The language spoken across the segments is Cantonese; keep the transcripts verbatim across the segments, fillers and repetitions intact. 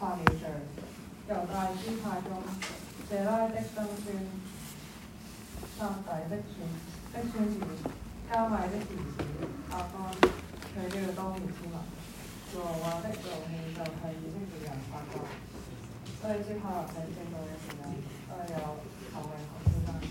犯了罪。猶大支派中，謝拉的曾孫撒底的孫的孫子加米的兒子亞干取了當年之物。耶和華的怒氣就係以色列人發作。所以接下來喺正道嘅時候，都係有後衞學先生。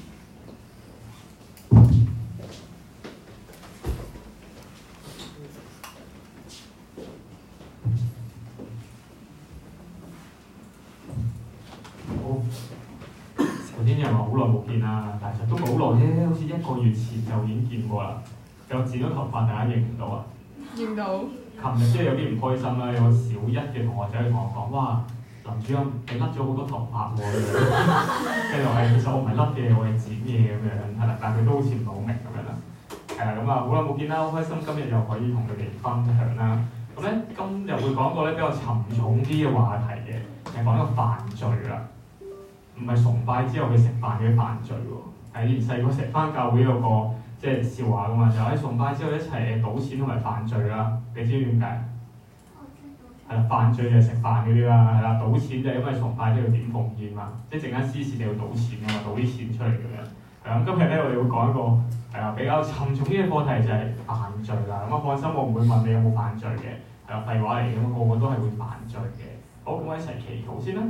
頭先有人話好耐冇見啦，但係其實都冇好耐啫，好似一個月前就已經見過啦。有剪咗頭髮，大家認唔到啊？ 認到。 琴日即係有啲唔開心啦，有個小一嘅同學仔同我講：哇，林主任你甩咗好多頭髮喎！跟住我係其實我唔係甩嘅，我係剪嘅咁樣，係啦，但係佢都好似唔係好明咁樣啦。係啦，咁啊好耐冇見啦，好開心今日又可以同佢哋分享啦。咁咧今日會講個咧比較沉重啲嘅話題嘅，係講一個犯罪啦。唔係崇拜之後去食飯嘅犯罪喎，係以前細個食翻教會有個即係笑話噶嘛，就喺崇拜之後一齊誒賭錢同埋犯罪啦。你知唔知點解？係啦，犯罪就係食飯嗰啲啦，係啦，賭錢就係因為崇拜之後點奉獻嘛，即係陣間司事就要賭錢噶嘛，賭啲錢出嚟咁樣。係咁今日咧我哋會講一個係啊比較沉重啲嘅課題就係犯罪啦。咁啊放心，我唔會問你有冇犯罪嘅，係啦，廢話嚟嘅，咁個個都係會犯罪嘅。好，咁我一齊祈禱先啦。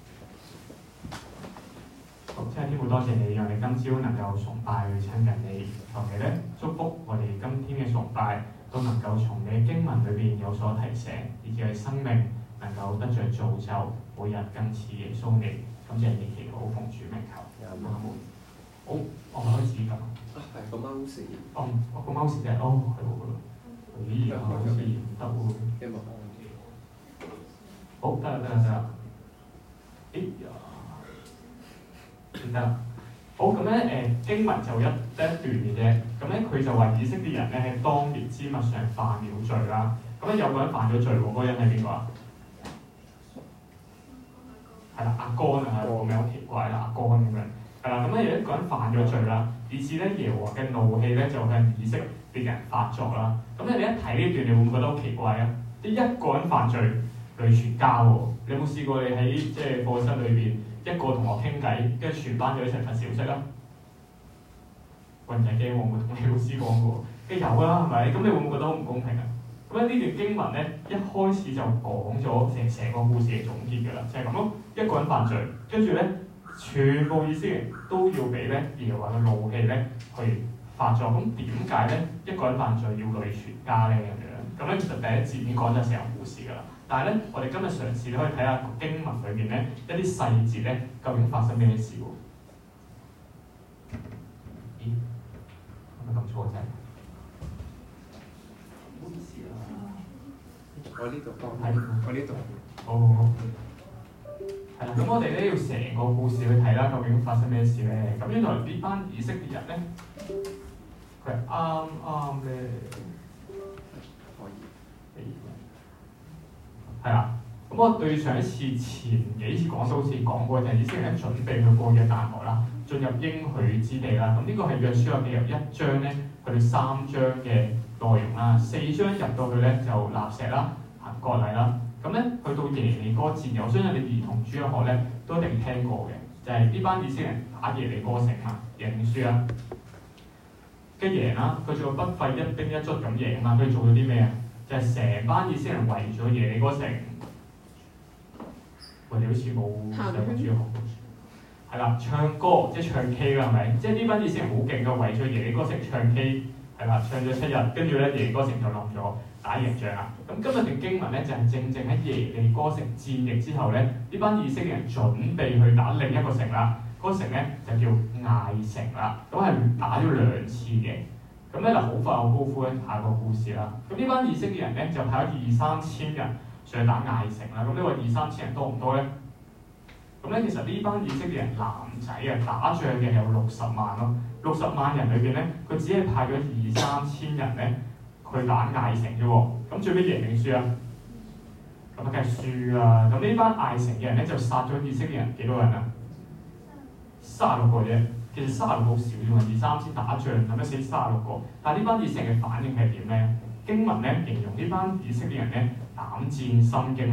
好，真係天父多謝你，讓你今朝能夠崇拜去親近你，求你咧祝福我哋今天嘅崇拜都能夠從你嘅經文裏邊有所提醒，以至係生命能夠得着造就，每日更似耶穌你。感謝你祈禱奉主名求，阿門。好，我開始咁。 啊，係個 mouse。 哦，我個 mouse 就係哦，係喎，咦，好似唔得喎。 一幕。 好，得啦得啦得啦。哎呀！得啦，好咁咧誒經文就一得一段嘅啫，咁咧佢就話以色列人咧喺當滅之物上犯了罪啦。咁咧有個人犯咗罪喎，嗰個人係邊個啊？係啦，亞干啊，個名好奇怪啦，亞干咁樣。係啦，咁咧有一個人犯咗罪啦，以致咧耶和華嘅怒氣咧就向以色列人發作啦。咁咧你一睇呢段，你會唔會覺得好奇怪啊？啲一個人犯罪累全家喎，你有冇試過你喺即係課室裏邊？一個同學傾偈，跟住全班就一齊發小息啦。喂，唔使驚，我冇同你老師講過。跟住有啦，係咪？咁你會唔會覺得好唔公平啊？咁咧呢段經文咧，一開始就講咗成成個故事嘅總結㗎啦，就係咁咯。一個人犯罪，跟住咧全部以色列人都要俾咧耶和華嘅怒氣咧去發作。咁點解咧一個人犯罪要累全家咧咁樣？咁咧其實第一節已經講咗成個故事㗎啦。但係咧，我哋今日嘗試可以睇下經文裏邊咧一啲細節咧，究竟發生咩事喎？咦？係咪撳錯啫？唔好意思啊！ 我呢度幫， 係我呢度。 好好好。係啦，咁我哋咧要成個故事去睇啦，究竟發生咩事咧？咁原來呢班以色列人咧，佢係啱啱咧。係啦，咁我對上一次前幾次講都好似講過，就係以色列人準備去過約旦河啦，進入應許之地啦。咁呢個係約書亞記由一章咧去到三章嘅內容啦。四章入到去咧就立石啦、行割禮啦。咁咧去到耶利哥戰役，我相信你兒童主日學咧都一定聽過嘅，就係、是、呢班以色列人打耶利哥城嘛，贏定輸啊？跟住贏啦，佢仲要不費一兵一卒咁贏嘛。佢做咗啲咩啊？就係成班以色列人圍咗耶利哥城，喂，你好似冇上過主學，係啦，唱歌即係唱 K 啦，係咪？即係呢班以色列人好勁嘅，圍咗耶利哥城唱 K， 係啦，唱咗七日，跟住咧耶利哥城就冧咗，打贏仗啦。咁今日段經文咧就係、是、正正喺耶利哥城戰役之後咧，呢班以色列人準備去打另一個城啦，嗰、那個城咧就叫艾城啦，咁係打咗兩次嘅。咁咧嗱，好快我高呼咧下個故事啦。咁呢班以色列人咧就派咗二三千人上去打艾城啦。咁呢個二三千人多唔多咧？咁咧其實呢班以色列人男仔啊打仗嘅有六十萬咯。六十萬人裏邊咧，佢只係派咗二三千人咧去打艾城啫喎。咁最尾贏定輸啊？咁啊梗係輸啦。咁呢班艾城嘅人咧就殺咗以色列人幾多人啊？三十六個啫。其實三十六好少啫嘛，二三千打仗係咪死三十六個？但係呢班以色列人嘅反應係點咧？經文咧形容呢班以色列人咧膽戰心驚啦，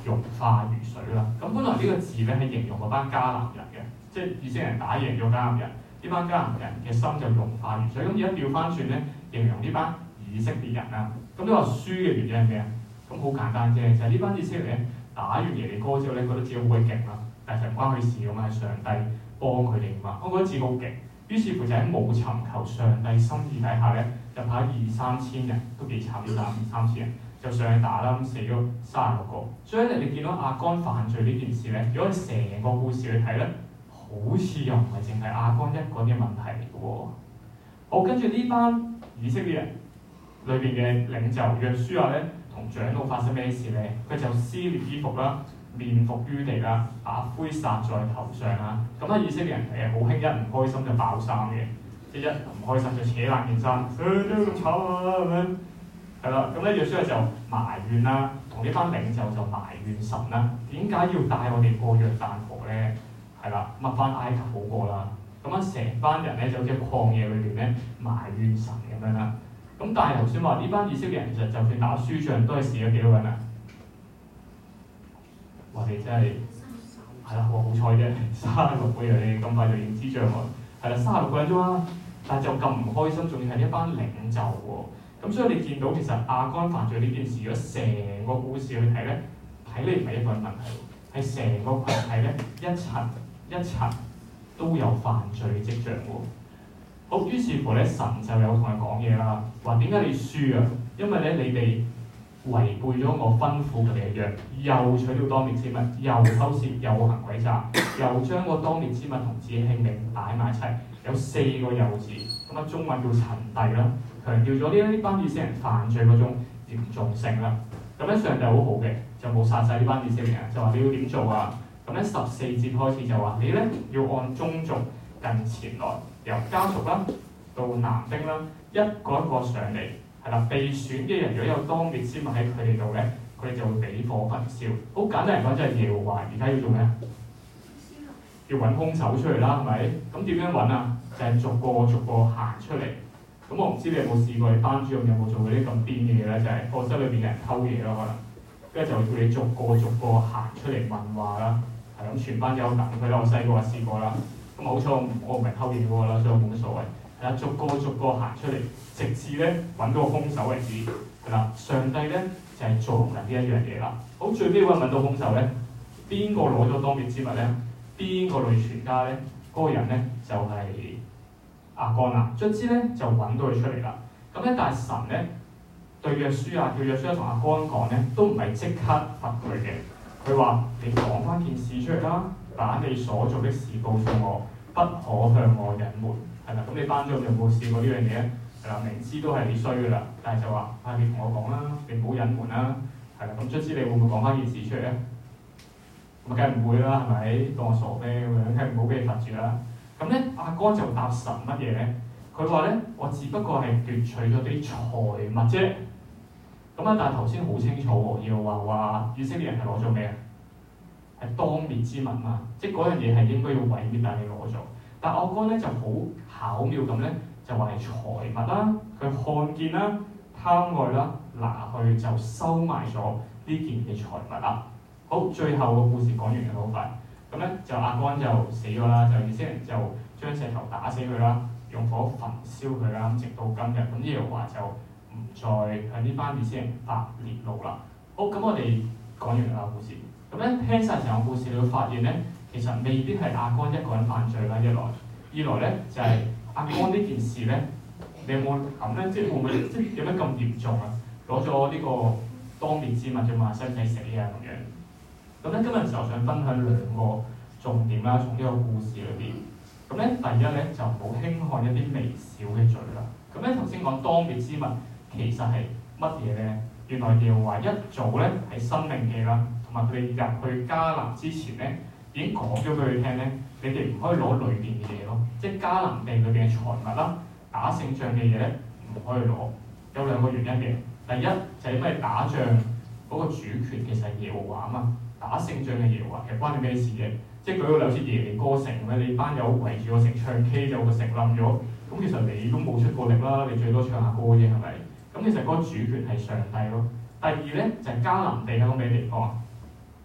融化如水啦。咁本來呢個字咧係形容嗰班迦南人嘅，即係以色列人打贏咗迦南人，呢班迦南人嘅心就融化如水。咁而家調翻轉咧，形容呢班以色列人啦。咁你話輸嘅原因係咩啊？咁好簡單啫，就係、是、呢班以色列人打完耶利哥之後咧，覺得自己好鬼勁啦，但係就唔關佢事㗎嘛，係上帝幫佢哋㗎嘛。我覺得自己好勁，於是乎就喺冇尋求上帝心意底下咧，就派二三千人，都幾慘啲，打二三千人就上去打啦，咁死咗三十六個。所以咧，你見到亞干犯罪呢件事咧，如果你成個故事去睇咧，好似又唔係淨係亞干一個人嘅問題嚟嘅喎。好，跟住呢班以色列人裏邊嘅領袖約書亞咧，同長老發生咩事咧？佢就撕裂衣服啦，面伏於地啦，把灰撒在頭上啦。咁啊，以色列人誒好興一唔開心就爆衫嘅，即係一唔開心就扯爛件衫，誒點解咁醜啊咁樣？係啦，咁咧約書亞就埋怨啦，同呢班領袖就埋怨神啦，點解要帶我哋過約旦河咧？係啦，乜翻埃及好過啦。咁啊，成班人咧就好似曠野裏邊咧埋怨神咁樣啦。咁但係頭先話呢班以色列人其實就算打輸仗都係死咗幾多個人啊？我哋真係係啦，我好彩啫，三十六個人，你咁快就認知障礙，係啦，三十六個人啫嘛，但係就咁唔開心，仲要係一班領袖喎。咁所以你見到其實亞干犯罪呢件事，如果成個故事去睇咧，睇嚟唔係一個人問題，係成個羣體咧一層一層都有犯罪跡象喎。好，於是乎咧，神就有同佢講嘢啦，話點解你輸啊？因為咧你哋違背咗我吩咐佢哋嘅約，又取了當滅之物，又偷竊，又行詭詐，又將個當滅之物同自己性命擺埋一齊，有四個又字，咁啊中文叫陳弟啦，強調咗呢一班以色列人犯罪嗰種嚴重性啦。咁咧上帝好好嘅，就冇殺晒呢班以色列人，就話你要點做啊？咁咧十四節開始就話你咧要按宗族近前來。由家族啦到男丁啦，一個一個上嚟，係啦，被選嘅人如果有當滅之物喺佢哋度咧，佢哋就會俾火焚燒。好簡單嚟講，就係耶和華而家要做咩啊？要揾兇手出嚟啦，係咪？咁點樣揾啊？就係、是、逐個逐個行出嚟。咁我唔知你有冇試過，你班主任有冇做過啲咁癲嘅嘢咧？就係、是、課室裏邊嘅人偷嘢咯，可能跟住就會叫你逐個逐個行出嚟問話啦。係咁，全班有等佢啦。我細個話試過啦。咁好彩我唔係偷嘢嗰個啦，所以我冇乜所謂。係啦，逐個逐個行出嚟，直至咧揾到個兇手為止。係啦，上帝咧就係、是、做緊呢一樣嘢啦。好，最尾揾唔揾到兇手咧？邊個攞咗當滅之物咧？邊個累全家咧？嗰、那個人咧就係亞干啦。卒之咧就揾到佢出嚟啦。咁咧，但係神咧對約書亞叫約書亞同亞干講咧，都唔係即刻罰佢嘅。佢話：你講翻件事出嚟啦。把你所做的事告訴我，不可向我隱瞞。係啦，咁你班長有冇試過呢樣嘢咧？係啦，明知都係你衰噶啦，但係就話：啊，你同我講啦，你唔好隱瞞啦。係啦，咁卒之你會唔會講翻件事出嚟咧？咁啊，梗係唔會啦，係咪？當我傻咩咁樣？梗係唔好俾你罰住啦。咁咧，亞干就答神乜嘢咧？佢話咧：我只不過係奪取咗啲財物啫。咁啊，但係頭先好清楚喎，要話話以色列人係攞咗咩啊？係當滅之物嘛，即係嗰樣嘢係應該要毀滅，但係你攞咗。但亞干咧就好巧妙咁咧，就話係財物啦，佢看見啦、貪愛啦，拿去就收埋咗呢件嘅財物啦。好，最後個故事講完嘅好快，咁咧就亞干就死咗啦，就以色列人就將石頭打死佢啦，用火焚燒佢啦，直到今日。咁耶和華就唔再向呢班以色列人發烈怒啦。好，咁我哋講完啦故事。咁咧聽晒成個故事，你會發現咧，其實未必係亞干一個人犯罪啦。一來，二來咧就係、是、亞干呢件事咧，你有冇諗咧？即係會唔會即係有咩咁嚴重啊？攞咗呢個當滅之物啫嘛，使唔使死啊咁樣？咁咧今日就想分享兩個重點啦，從呢個故事裏邊。咁咧第一咧就唔好輕看一啲微小嘅罪啦。咁咧頭先講當滅之物其實係乜嘢咧？原來耶和華一早咧喺申命記啦。同埋佢哋入去迦南之前咧，已經講咗俾佢聽咧，你哋唔可以攞裏邊嘅嘢咯，即係迦南地裏邊嘅財物啦，打勝仗嘅嘢咧唔可以攞。有兩個原因嘅，第一就係、是、因為打仗嗰個主權其實係耶和華啊嘛，打勝仗嘅耶和華其實關你咩事嘅？即係舉個例，好似耶利哥城咁樣，你班友圍住個城唱 K 就個城冧咗，咁其實你都冇出過力啦，你最多唱下歌啫，係咪？咁其實嗰個主權係上帝咯。第二咧就係、是、迦南地係個咩地方啊？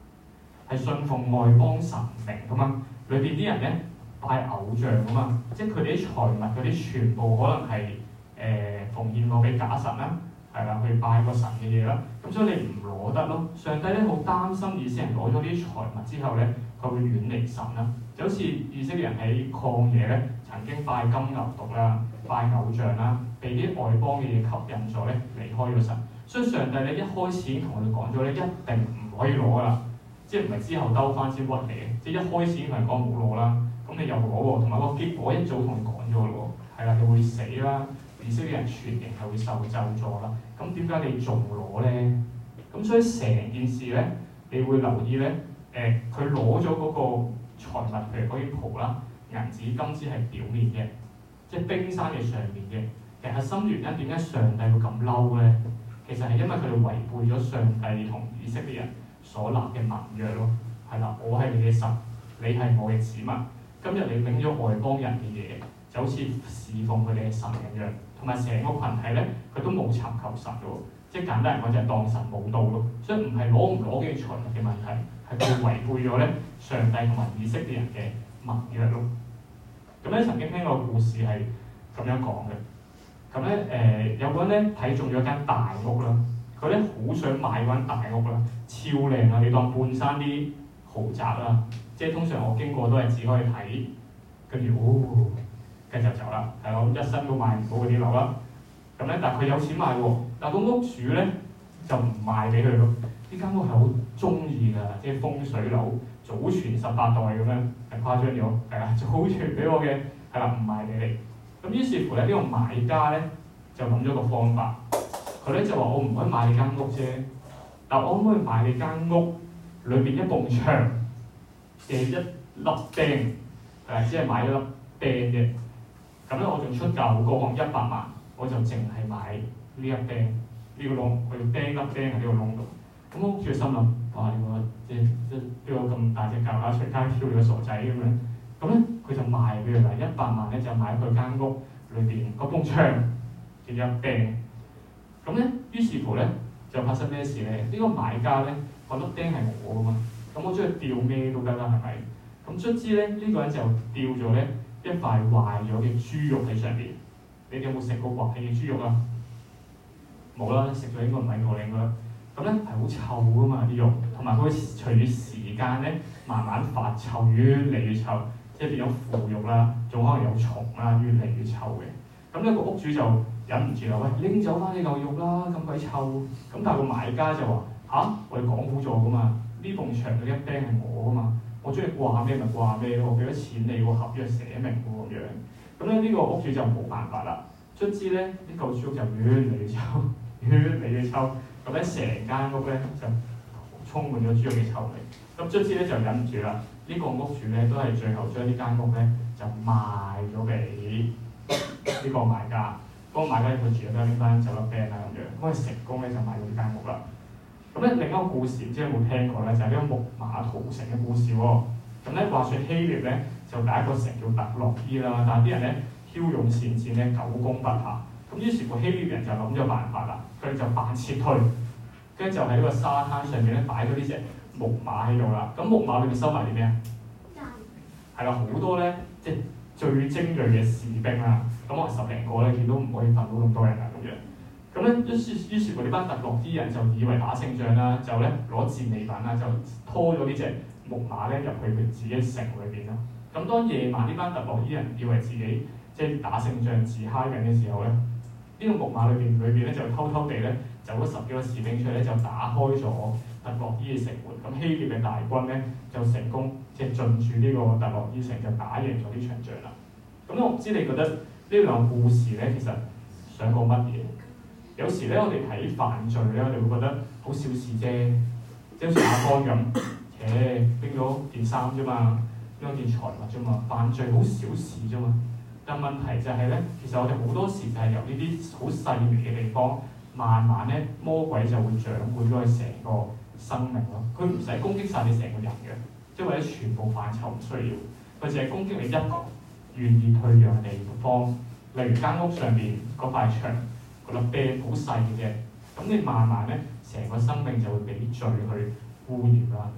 係信奉外邦神明噶嘛，裏邊啲人咧拜偶像噶嘛，即係佢哋啲財物嗰啲全部可能係誒、呃、奉獻過俾假神啦，係啦，去拜個神嘅嘢啦，咁所以你唔攞得咯。上帝咧好擔心以色列人攞咗啲財物之後咧，佢會遠離神啦，就好似以色列人喺曠野咧曾經拜金牛犢啦、拜偶像啦，被啲外邦嘅嘢吸引咗咧，離開咗神。所以上帝咧一開始已經同我哋講咗咧，一定唔可以攞噶啦，即係唔係之後兜翻先屈你嘅，即係一開始已經同你講冇攞啦，咁你又攞喎，同埋個結果一早同你講咗咯喎，係啦，你會死啦，以色列人全營係會受咒詛啦，咁點解你仲攞咧？咁所以成件事咧，你會留意咧，誒佢攞咗嗰個財物，譬如嗰啲袍啦、銀紙、金紙係表面嘅，即係冰山嘅上面嘅，其實核心原因點解上帝會咁嬲咧？其實係因為佢哋違背咗上帝同以色列人所立嘅盟約咯，係啦，我係你嘅神，你係我嘅子民。今日你領咗外邦人嘅嘢，就好似侍奉佢哋嘅神一樣，同埋成個群體咧，佢都冇尋求神嘅喎，即係簡單嚟講就係當神冇到咯。所以唔係攞唔攞嘅財物嘅問題，係佢違背咗咧上帝同埋以色列人嘅盟約咯。咁咧曾經聽過個故事係咁樣講嘅。咁咧誒有個人咧睇中咗間大屋啦，佢咧好想買嗰間大屋啦，超靚啊！你當半山啲豪宅啦，即係通常我經過都係只可以睇，跟住哦，跟住就走啦，係咯，一生都買唔到嗰啲樓啦。咁咧，但係佢有錢買喎，但係個屋主咧就唔賣俾佢咯。呢間屋係好中意㗎，即係風水樓，祖傳十八代咁樣，係誇張咗，係啦，祖傳俾我嘅，係啦，唔賣俾你。咁於是乎咧，呢、這個買家咧就諗咗個方法，佢咧就話：我唔可以買你間屋啫，但我可唔可以買你間屋裏邊一埲牆嘅一粒釘，誒，只係買一粒釘嘅。咁咧，我仲出價好高，可能一百萬，我就淨係買呢一釘，呢、這個窿，我要釘粒釘喺呢個窿度。咁屋主心諗：哇！你個即係即係邊個咁大隻蛤乸隨街跳你個傻仔咁樣？咁咧，佢就賣俾佢啦，一百萬咧就買佢間屋裏邊嗰埲牆嘅一釘。咁咧，於是乎咧就發生咩事咧？呢、這個買家咧個粒釘係我噶嘛，咁我將佢吊咩都得啦，係咪？咁卒之咧，呢、這個人就吊咗咧一塊壞咗嘅豬肉喺上邊。你哋有冇食過壞嘅豬肉啊？冇啦，食咗應該唔係我嚟㗎。咁咧係好臭噶嘛啲肉，同埋佢會隨住時間咧慢慢發臭，越嚟越臭。即係變咗腐肉啦，仲可能有蟲啦，越嚟越臭嘅。咁呢個屋主就忍唔住啦，喂，拎走翻呢嚿肉啦，咁鬼臭。咁但係個買家就話：吓、啊，我哋講好咗噶嘛，呢埲牆嘅一釘係我噶嘛，我中意掛咩咪掛咩，我俾咗錢你個合約寫明喎咁樣。咁咧呢個屋主就冇辦法啦。卒之咧，呢嚿豬肉就越嚟越臭，越嚟越臭。咁咧成間屋咧就充滿咗豬肉嘅臭味。咁卒之咧就忍唔住啦。呢個屋主咧都係最後將呢間屋咧就賣咗俾呢個買家。嗰、那個買家佢住咗拎翻走粒釘啦咁樣，咁佢成功咧就買到呢間屋啦。咁咧另一個故事唔知有冇聽過咧，就係、是、呢個木馬屠城嘅故事喎。咁咧話說希臘咧就第一個城叫特洛伊啦，但係啲人咧驍勇善戰咧久攻不下。咁於是乎希臘人就諗咗辦法啦，佢哋就扮撤退，跟住就喺呢個沙灘上面咧擺咗呢隻木馬喺度啦，咁木馬裏面收埋啲咩啊？係啦，好多咧，即係最精鋭嘅士兵啦。咁我十零個咧，見到唔可以瞓到咁多人啊咁樣。咁咧，於是於是乎呢班特洛伊人就以為打勝仗啦，就咧攞戰利品啦，就拖咗呢隻木馬咧入去佢自己城裏邊啦。咁當夜晚呢班特洛伊人以為自己即係打勝仗自嗨緊嘅時候咧，呢、這個木馬裏邊裏邊咧就偷偷地咧走咗十幾個士兵出嚟咧，就打開咗特洛伊嘅城門。咁希臘嘅大軍咧就成功即係進駐呢個特洛伊城，就打贏咗呢場仗啦。咁我唔知你覺得呢兩個故事咧，其實想講乜嘢？有時咧，我哋睇犯罪咧，我哋會覺得好小事啫，即係好似亞當咁，誒拎咗件衫啫嘛，拎咗件財物啫嘛，犯罪好小事啫嘛。但問題就係咧，其實我哋好多時就係由呢啲好細微嘅地方，慢慢咧魔鬼就會掌管咗佢成個生命咯。佢唔使攻擊晒你成個人嘅，即係或者全部範疇唔需要，佢淨係攻擊你一個願意退讓嘅地方。例如間屋上邊嗰塊牆，嗰粒釘好細嘅啫，咁你慢慢咧成個生命就會俾罪去污染啦。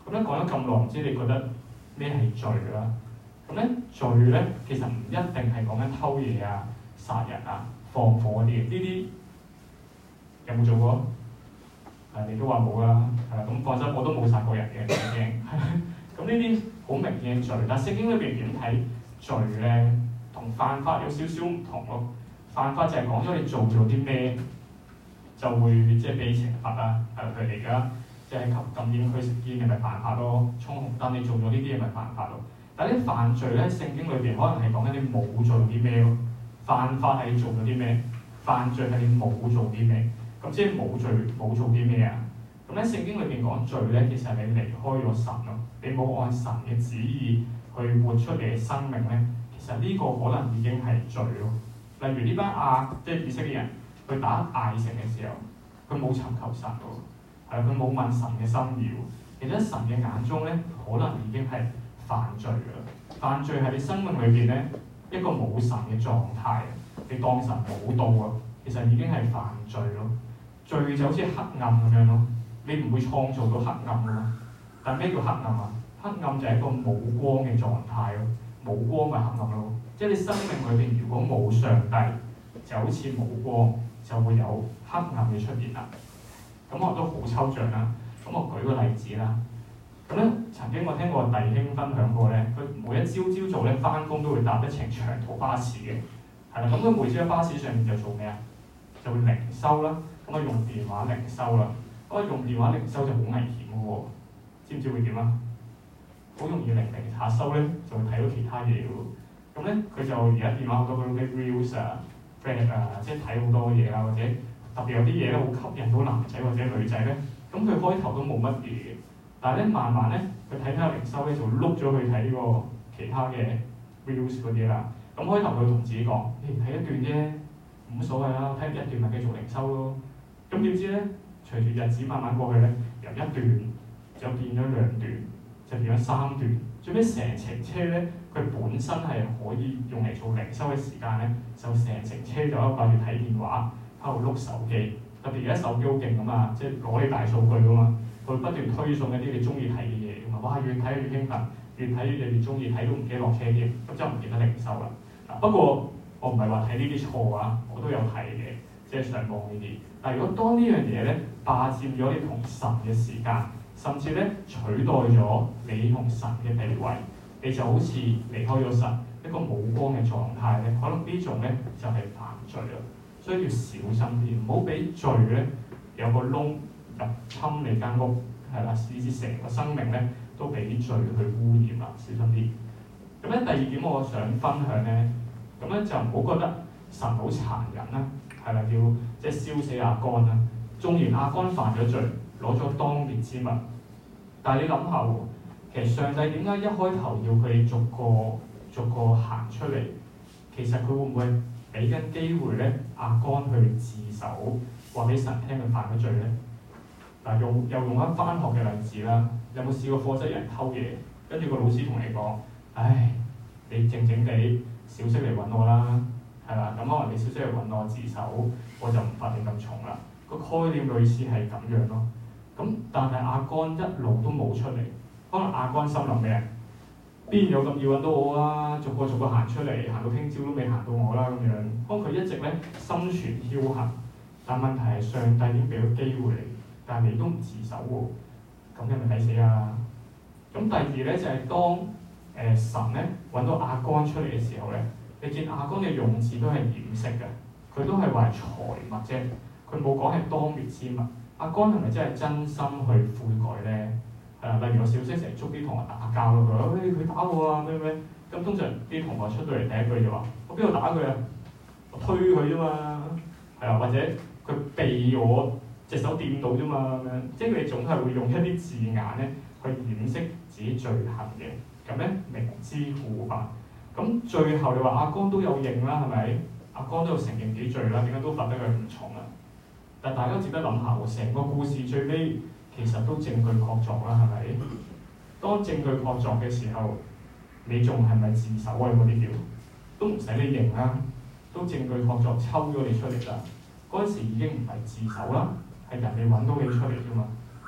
咁咧講咗咁耐，唔知你覺得咩係罪啦？咁咧罪咧其實唔一定係講緊偷嘢啊、殺人啊、放火嗰啲嘅，呢啲有冇做過？誒，你都話冇啦，係啦，咁放心，我都冇殺過人嘅，唔驚。咁呢啲好明顯嘅罪，但係聖經裏邊點睇罪咧？同犯法有少少唔同咯。犯法就係講咗你做咗啲咩，就會即係被懲罰啦。係佢哋而家即係禁煙區食煙，你咪犯法咯。衝紅燈你做咗呢啲嘢咪犯法咯。但係啲犯罪咧，聖經裏邊可能係講緊你冇做啲咩咯。犯法係你做咗啲咩？犯罪係你冇做啲咩？咁即係冇罪冇做啲咩啊？咁咧聖經裏邊講罪咧，其實係你離開咗神咯，你冇按神嘅旨意去活出你嘅生命咧，其實呢個可能已經係罪咯。例如呢班亞即係以色列人去打艾城嘅時候，佢冇尋求神喎，係啊，佢冇問神嘅心意喎。其實神嘅眼中咧，可能已經係犯罪㗎啦。犯罪係你生命裏邊咧一個冇神嘅狀態，你當神冇到啊，其實已經係犯罪咯。罪就好似黑暗咁樣咯，你唔會創造到黑暗㗎嘛。但咩叫黑暗啊？黑暗就係一個冇光嘅狀態咯，冇光咪黑暗咯。即係你生命裏邊如果冇上帝，就好似冇光，就會有黑暗嘅出現啦。咁我都好抽象啦。咁我舉個例子啦。咁咧曾經我聽過弟兄分享過咧，佢每一朝朝早咧翻工都會搭一程長途巴士嘅，係啦。咁佢每朝喺巴士上面就做咩啊？就會靈修啦。咁啊用電話靈修啦。咁啊用電話靈修就好危險嘅喎，知唔知會點啊？好容易靈靈下修咧，就會睇到其他嘢嘅喎。咁咧佢就而家電話好多嗰啲 reels 啊、friend 啊，即係睇好多嘢啦，或者特別有啲嘢咧好吸引到男仔或者女仔咧。咁佢開頭都冇乜嘢嘅，但係咧慢慢咧佢睇睇下靈修咧就碌咗去睇呢個其他嘅 reels 嗰啲啦。咁開頭佢同自己講：你睇一段啫，冇乜所謂啦，睇一段咪繼續靈修咯。咁點知咧，隨住日子慢慢過去咧，由一段就變咗兩段，就變咗三段，最尾成程車咧，佢本身係可以用嚟做靈修嘅時間咧，就成程車就喺度掛住睇電話，喺度碌手機。特別而家手機好勁㗎嘛，即係攞你大數據㗎嘛，佢不斷推送一啲你中意睇嘅嘢㗎嘛，哇！越睇越興奮，越睇越越中意睇，都唔記得落車添，咁就唔記得靈修啦。嗱，不過我唔係話睇呢啲錯啊，我都有睇嘅，即係上網呢啲。但係如果當呢樣嘢咧霸佔咗你同神嘅時間，甚至咧取代咗你同神嘅地位，你就好似離開咗神一個冇光嘅狀態咧，可能呢種咧就係犯罪啦。所以要小心啲，唔好俾罪咧有個窿入侵你間屋，係啦，以至成個生命咧都俾罪去污染啦，小心啲。咁咧第二點我想分享咧，咁咧就唔好覺得神好殘忍啦，係啦，要即係燒死亞干啦。縱然亞干犯咗罪，攞咗當滅之物，但係你諗下喎，其實上帝點解一開頭要佢哋逐個逐個行出嚟？其實佢會唔會俾緊機會咧，亞干去自首，話俾神聽佢犯咗罪咧？嗱，用又用翻返學嘅例子啦。有冇試過課室有人偷嘢，跟住個老師同你講：唉，你靜靜地小息嚟揾我啦，係啦。咁可能你小息嚟揾我自首，我就唔罰你咁重啦。個概念類似係咁樣咯。咁但係亞干一路都冇出嚟，可能亞干心諗咩？邊有咁要揾到我啊？逐個逐個行出嚟，行到聽朝都未行到我啦咁樣。當佢一直咧心存僥倖，但問題係上帝已經俾咗機會你，但係你都唔自首喎，咁你咪抵死啊！咁第二咧就係、是、當誒、呃、神咧揾到亞干出嚟嘅時候咧，你見亞干嘅用字都係掩飾嘅，佢都係話係財物啫，佢冇講係當滅之物。亞干係咪真係真心去悔改咧？誒、呃，例如我小息成日捉啲同學打交咯，佢話：喂，佢打我啊，咩咩？咁通常啲同學出到嚟第一句就話：我邊度打佢啊？我推佢啫嘛，係啊，或者佢避我隻手掂到啫嘛咁樣，即係你總係會用一啲字眼咧去掩飾自己罪行嘅，咁咧明知故犯。咁最後你話亞干都有認啦，係咪？亞干都有承認幾罪啦，點解都罰得佢咁重啊？但大家值得諗下喎，成個故事最尾其實都證據確鑿啦，係咪？當證據確鑿嘅時候，你仲係咪自首啊？嗰啲叫都唔使你認啦，都證據確鑿抽咗你出嚟啦。嗰陣時已經唔係自首啦，係人哋揾到你出嚟啫嘛。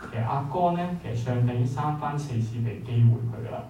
其實亞干咧，其實上帝已經三番四次俾機會佢噶啦。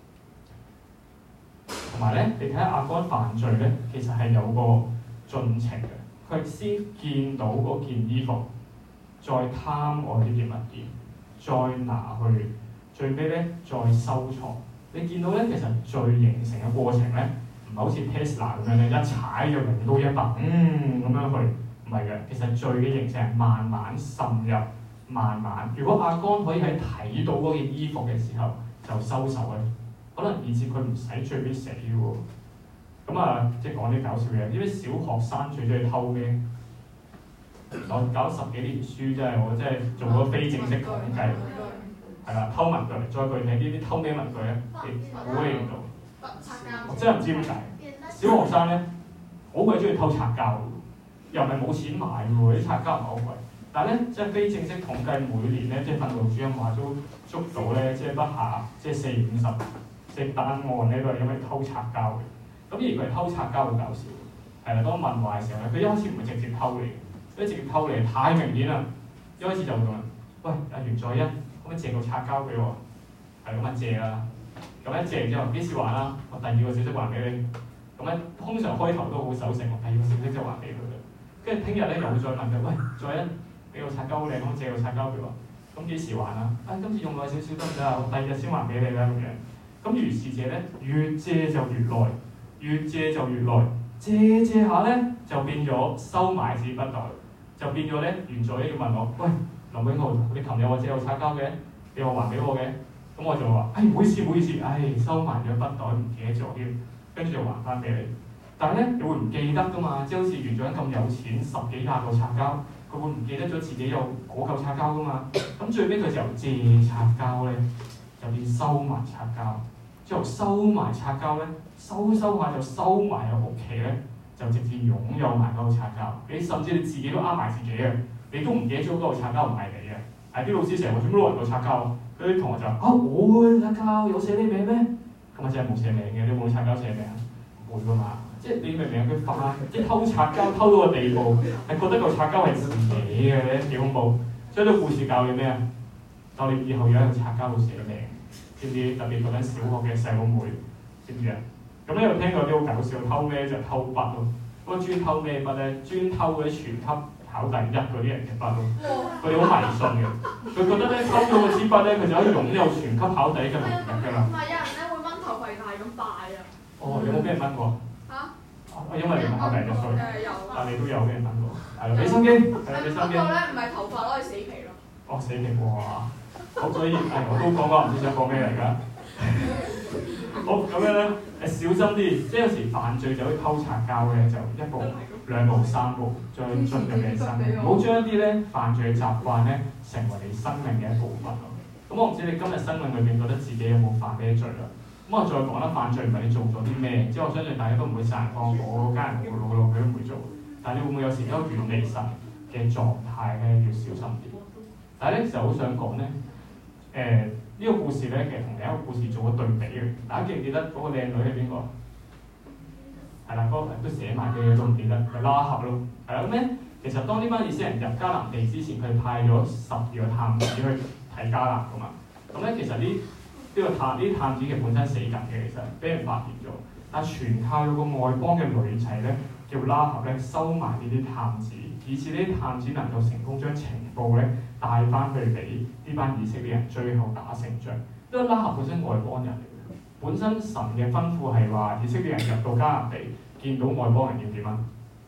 同埋咧，你睇下亞干犯罪咧，其實係有個進程嘅。佢先見到嗰件衣服，再貪愛呢件物件，再拿去，最尾咧再收藏。你見到咧，其實罪形成嘅過程咧，唔係好似 Tesla 咁樣咧，一踩就零到一百，嗯咁樣去，唔係嘅。其實罪嘅形成係慢慢滲入，慢慢。如果亞干可以喺睇到嗰件衣服嘅時候就收手咧，可能以致佢唔使最尾死嘅喎。咁啊，即係講啲搞笑嘢。因為小學生最中意偷咩？我搞十幾年書，真係我真係做咗非正式統計，係啦，偷文具。再具體啲啲偷咩文具咧？估你唔到。我真係唔知點解。小學生咧，好鬼中意偷擦膠，又唔係冇錢買嘅喎，啲擦膠唔係好貴。但係咧，即係非正式統計，每年咧，即係訓導主任話都捉到咧，即係不下即係四五十隻單案咧，都係因為偷擦膠嘅。咁而佢偷擦膠好搞笑，係啦。當問話嘅時候咧，佢一開始唔係直接偷你，因為直接偷你太明顯啦。一開始就咁啦，喂，阿袁在恩，可唔可以借個擦膠俾我？係咁啊，借啦。咁一借完之後幾時還啦？我第二個小息還俾你。咁咧通常開頭都好守成，我第二個小息就還俾佢嘅。跟住聽日咧又再問佢，喂，在恩，俾個擦膠好靚，可唔可以借個擦膠俾我？咁幾時還啊？啊，今次用耐少少得唔得啊？我第二日先還俾你啦咁樣。咁如是者咧，越借就越耐。越借就越耐，借借下咧就變咗收埋紙筆袋，就變咗咧袁在恩要問我，喂，林永浩，你琴日我借我擦膠嘅，你話還俾我嘅，咁我就話，哎，唔好意思唔好意思，唉、哎，收埋咗筆袋唔記得咗添，跟住就還翻俾你。但係咧，你會唔記得噶嘛？即係好似袁在恩咁有錢，十幾廿個擦膠，佢會唔記得咗自己有嗰嚿擦膠噶嘛？咁最尾佢就由借擦膠咧，就變收埋擦膠。之後收埋擦膠咧，收收下就收埋喺屋企咧，就直接擁有埋嗰個擦膠。你甚至你自己都呃埋自己嘅，你都唔記得咗嗰個擦膠唔係你嘅。係啲老師成日話做咩攞人個擦膠？嗰啲同學就話：啊，我嘅擦膠有寫你名咩？咁啊真係冇寫名嘅，你有冇擦膠寫名？唔會㗎嘛。即係你明唔明？佢犯即係偷擦膠偷到個地步，係覺得個擦膠係自己嘅咧，幾恐怖。所以呢個故事教你咩啊？教你以後有一個擦膠度寫名。知唔知？特別嗰陣小學嘅細佬妹，知唔知啊？咁咧又聽過啲好搞笑，偷咩就偷筆咯。嗰個專偷咩筆咧？專偷嗰啲全級考第一嗰啲人嘅筆咯。佢哋好迷信嘅，佢覺得咧偷咗個支筆咧，佢就可以擁有全級考第一嘅名額㗎啦。 唔係有人咧會掹頭髮大咁戴啊！ 哦，有冇俾人掹過？嚇、啊！因為你考第一，所以誒有。但你都有俾人掹過，係啦，俾心機，係啦，俾心機。不過咧唔係頭髮攞去死皮咯。哦，死皮哇！好，所以誒、哎，我都講過，唔知想講咩嚟㗎。好，咁樣咧，誒小心啲，即係有時犯罪就可以偷擦膠嘅，就一步、兩步、三步，再進入你生命。唔好將一啲咧犯罪嘅習慣咧，成為你生命嘅一部分咯。咁我唔知你今日生命裏邊覺得自己有冇犯咩罪啦？咁我再講啦，犯罪唔係你做咗啲咩，即係我相信大家都唔會殺人放火，家人冇老老佢都唔會做。但係你會唔會有時都遠離神嘅狀態咧？要小心啲。但係咧就好想講咧。誒呢、呃這個故事咧，其實同另一個故事做咗對比嘅。大家記唔記得嗰個靚女係邊個？係啦，嗰、那個都寫埋嘅嘢都唔記得，係拉合咯。係啦，咁咧其實當呢班以色列人入迦南地之前，佢派咗十二個探子去睇迦南噶嘛。咁咧其實呢呢、這個探呢啲探子嘅本身死緊嘅，其實俾人發現咗。但係全靠有個外邦嘅女仔咧，叫拉合咧，收埋呢啲探子，以致呢啲探子能夠成功將情報咧帶翻去俾呢班以色列人，最後打勝仗。因為拉合本身外邦人嚟嘅，本身神嘅吩咐係話以色列人入到迦南地，見到外邦人要點啊？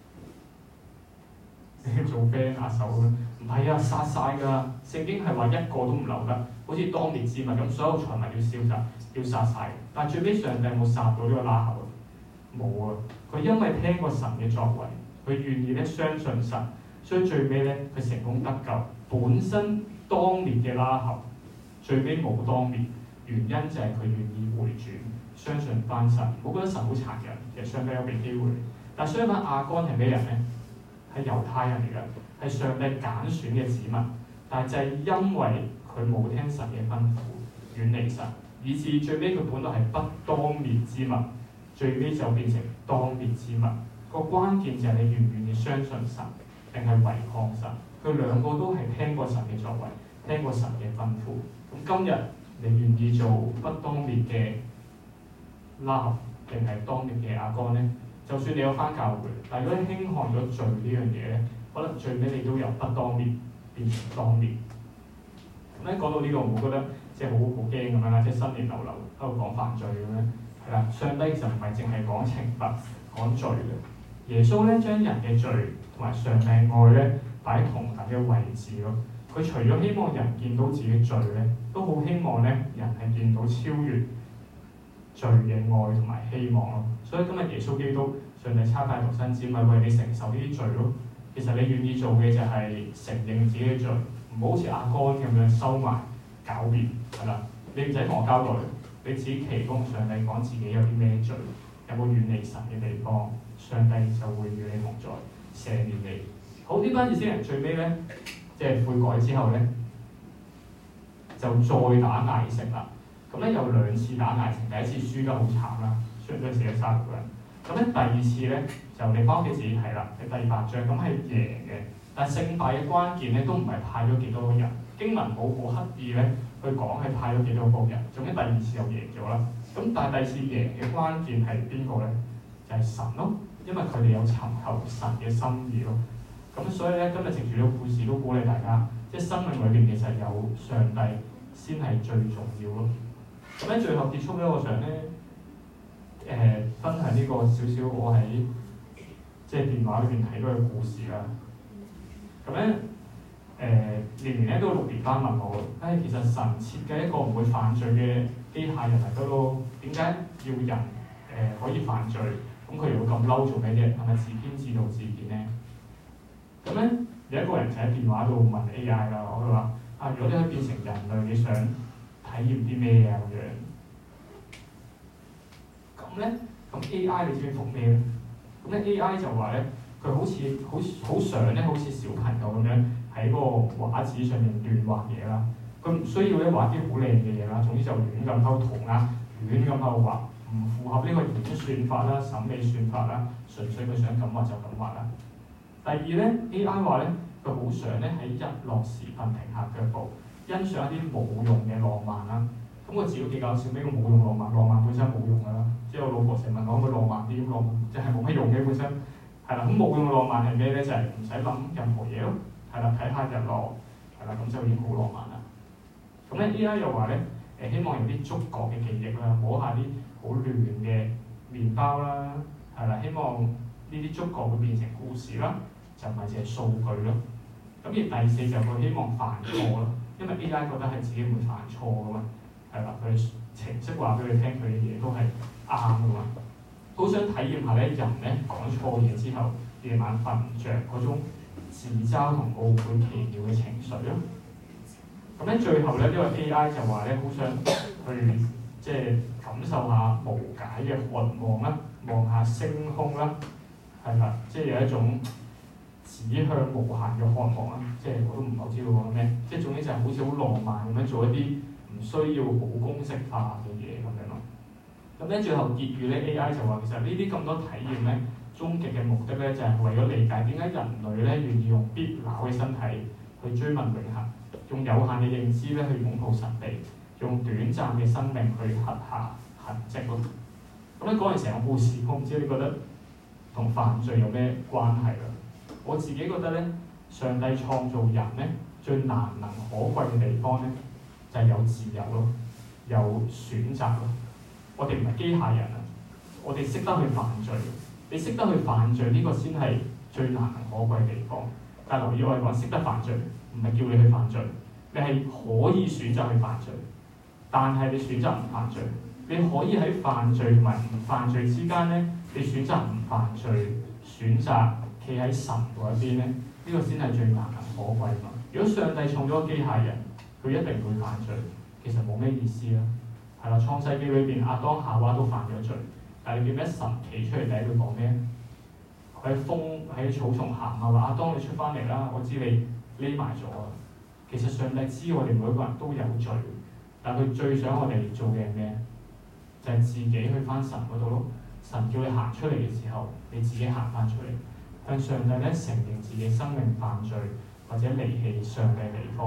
做 friend 握手咁樣？唔係啊，殺晒㗎！聖經係話一個都唔留得，好似當滅之物咁，所有財物要消殺，要殺晒。但係最尾上帝有冇殺到呢個拉合啊？冇啊！佢因為聽過神嘅作為，佢願意咧相信神，所以最尾咧佢成功得救。本身當滅嘅拉合，最尾冇當滅，原因就係佢願意回轉，相信翻神。我覺得神好殘忍，其實上帝有俾機會。但係相反亞干係咩人咧？係猶太人嚟㗎，係上帝揀選嘅子民。但係就係因為佢冇聽神嘅吩咐，遠離神，以致最尾佢本來係不當滅之民，最尾就變成當滅之民。個關鍵就係你願唔願意相信神，定係違抗神？佢兩個都係聽過神嘅作為， 聽過神嘅吩咐。咁今日你願意做不當滅嘅拉合，定係當滅嘅亞干咧？就算你有返教會，但係如果你輕看咗罪呢樣嘢咧，可能最尾你都由不當滅變成當滅。咁咧講到呢度，唔好覺得即係好好驚咁樣啦，即係新年流流喺度講犯罪咁樣，係啦。上帝就唔係淨係講懲罰、講罪嘅。耶穌咧將人嘅罪同埋上帝愛咧擺喺同等嘅位置咯。佢除咗希望人見到自己罪咧，都好希望咧人係見到超越罪嘅愛同埋希望咯。所以今日耶穌基督上帝差派獨生子，咪為你承受呢啲罪咯。其實你願意做嘅就係承認自己嘅罪。唔好好似亞干咁樣收埋狡辯，係啦，你唔使同我交代，你自己祈禱上帝講自己有啲咩罪，有冇遠離神嘅地方，上帝就會與你同在，赦免你。好，呢班以色列人最尾咧，即係悔改之後咧，就再打艾城啦。咁咧有兩次打艾城，第一次輸得好慘啦，輸咗死咗三個人。咁咧第二次咧就你翻屋企自己睇啦，係第八章，咁係贏嘅。但係勝敗嘅關鍵咧，都唔係派咗幾多人，經文冇好刻意咧去講係派咗幾多個人。總之第二次又贏咗啦。咁但係第二次贏嘅關鍵係邊個咧？就係、是、神咯，因為佢哋有尋求神嘅心意咯。咁所以咧，今日藉住呢個故事都鼓勵大家，即係生命裏邊其實有上帝先係最重要咯。咁喺最後結束咧，我想咧誒、呃、分享呢個少少我喺即係電話裏邊睇到嘅故事啦。咁咧誒年年咧都六年班問我，誒、哎、其實神設計一個唔會犯罪嘅機械人咪得咯？點解要人誒、呃、可以犯罪？咁佢又會咁嬲做咩啫？係咪自編自導自演咧？咁咧有一個人就喺電話度問 A I 啦，我佢話啊，如果你可以變成人類，你想體驗啲咩啊咁樣？咁咧咁 A I 你知唔知覆咩咧？咁咧 A I 就話咧，佢好似好好想咧，好似小朋友咁樣喺個畫紙上面亂畫嘢啦。佢唔需要咧畫啲好靚嘅嘢啦，總之就亂咁溝塗啦，亂咁喺度畫，唔符合呢個演算法啦、審美算法啦，純粹佢想咁畫就咁畫啦。第二咧 A I 話咧，佢好想咧喺日落時分停下腳步，欣賞一啲冇用嘅浪漫啦。咁個字都幾搞笑，咩叫冇用浪漫？浪漫本身冇用㗎啦。即係我老婆成日問我可唔可以浪漫啲，咁浪漫即係冇乜用嘅本身。係啦，咁冇用嘅浪漫係咩咧？就係唔使諗任何嘢咯。係啦，睇下日落，係啦，咁就已經好浪漫啦。咁咧 A I 又話咧，誒希望有啲觸覺嘅記憶啦，摸下啲好亂嘅麵包啦，係啦，希望呢啲觸覺會變成故事啦。就唔係淨係數據咯，咁而第四就佢希望犯錯咯，因為 A I 覺得係自己會犯錯噶嘛，係啦，佢程式話俾佢聽佢嘅嘢都係啱噶嘛，好想體驗下咧人咧講錯嘢之後夜晚瞓唔着嗰種自嘲同懊悔奇妙嘅情緒咯。咁咧最後咧呢、呢個 A I 就話咧好想去即係感受下無解嘅渴望啦，望下星空啦，係啦，即係有一種指向無限嘅渴望啦，即係我都唔係好知道講咩，即係總之就係好似好浪漫咁樣做一啲唔需要好公式化嘅嘢咁樣咯。咁咧最後結語咧 A I 就話其實呢啲咁多體驗咧，終極嘅目的咧就係為咗理解點解人類咧願意用必朽嘅身體去追問永恆，用有限嘅認知咧去擁抱神秘，用短暫嘅生命去刻下痕跡咯。咁咧講完成個故事，我唔知你覺得同犯罪有咩關係啦？我自己覺得咧，上帝創造人咧，最難能可貴嘅地方咧，就係、是、有自由咯，有選擇咯。我哋唔係機械人啊，我哋識得去犯罪。你識得去犯罪呢、這個先係最難能可貴嘅地方。但係留意我哋講，識得犯罪唔係叫你去犯罪，你係可以選擇去犯罪，但係你選擇唔犯罪。你可以喺犯罪同埋唔犯罪之間咧，你選擇唔犯罪，選擇企喺神嗰一邊咧，呢、這個先係最難能可貴嘛。如果上帝創咗個機械人，佢一定會犯罪，其實冇咩意思啦。係啦，創世記裏邊亞當夏娃都犯咗罪，但係你記唔記得神企出嚟第一句講咩？喺風喺草叢行啊，話亞當你出翻嚟啦，我知你匿埋咗啊。其實上帝知我哋每個人都有罪，但係佢最想我哋做嘅係咩？就係、是、自己去翻神嗰度咯。神叫你行出嚟嘅時候，你自己行翻出嚟。向上帝咧承認自己生命犯罪或者離棄上帝嘅地方，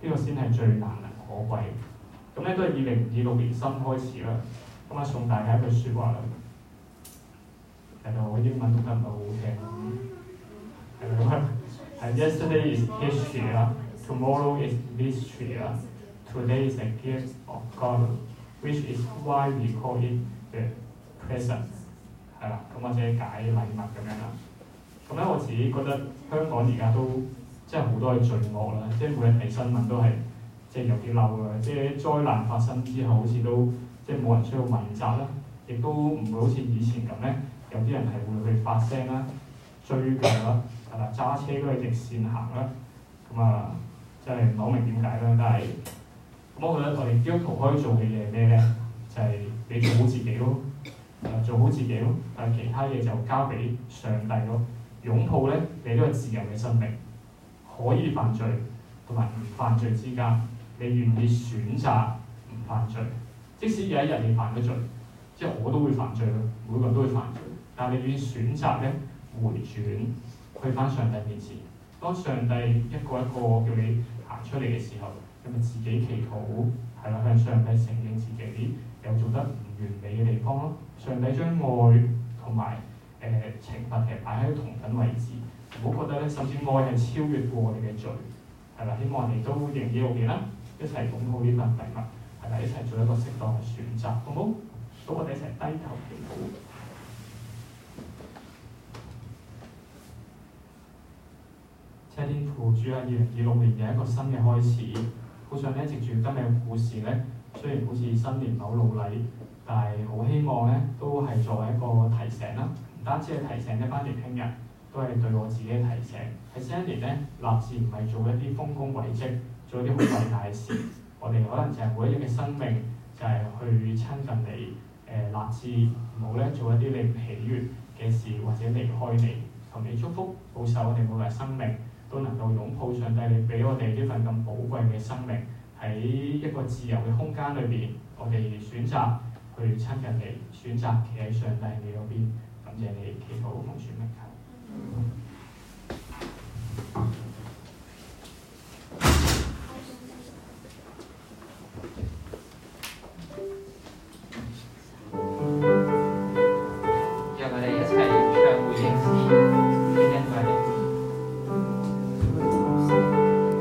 呢個先係最難能可貴。咁咧都係二零二六年新開始啦。咁啊送大家一句説話啦，係咯，我英文讀得唔係好聽，係咪咁啊？係 Yesterday is history 啦 ，Tomorrow is mystery 啦 ，Today is a gift of God，which is why we call it the present。係啦，咁或者解禮物咁樣啦。咁咧我自己覺得香港而家都即係好多嘅罪惡啦，即係每日睇新聞都係即係有啲嬲啦，即係災難發生之後好似都即係冇人需要問責啦，亦都唔會好似以前咁咧，有啲人係會去發聲啦、追究啦，係啦，揸車都係逆線行啦，咁啊即係唔係好明點解啦，但係咁我覺得我哋基督徒可以做嘅嘢係咩咧？就係、是、你做好自己咯。誒做好自己咯，但係其他嘢就交俾上帝咯。擁抱咧，你都係自由嘅生命，可以犯罪同埋唔犯罪之間，你願意選擇唔犯罪。即使有一日你犯咗罪，即係我都會犯罪咯，每個人都會犯罪。但係你願意選擇咧回轉，去翻上帝面前。當上帝一個一個叫你行出嚟嘅時候，咁咪自己祈禱，係啦，向上帝承認自己有做得唔完美嘅地方咯。上帝將愛同埋誒懲罰其實擺喺同等位置，唔好覺得咧，甚至愛係超越過我哋嘅罪，係啦。希望我哋都仍然有記啦，一齊擁抱呢份禮物，係啦，一齊做一個適當嘅選擇，好唔好？咁我哋一齊低頭祈禱。謝天父，主啊，二零二六年嘅一個新嘅開始，好想咧藉住今日嘅故事咧，雖然好似新年好老禮。但係好希望咧，都係作為一個提醒啦，唔單止係提醒一班年輕人，都係對我自己嘅提醒。喺新一年咧，立志唔係做一啲豐功偉績，做一啲好偉大嘅事。我哋可能就係每一日嘅生命，就係、是、去親近你。誒、呃，立志唔好咧做一啲你唔喜悅嘅事，或者離開你，同你祝福，保守我哋每日生命都能夠擁抱上帝你俾我哋呢份咁寶貴嘅生命，喺一個自由嘅空間裏邊，我哋選擇去親近你，選擇企喺上帝你嗰邊，感謝你祈禱奉主名求。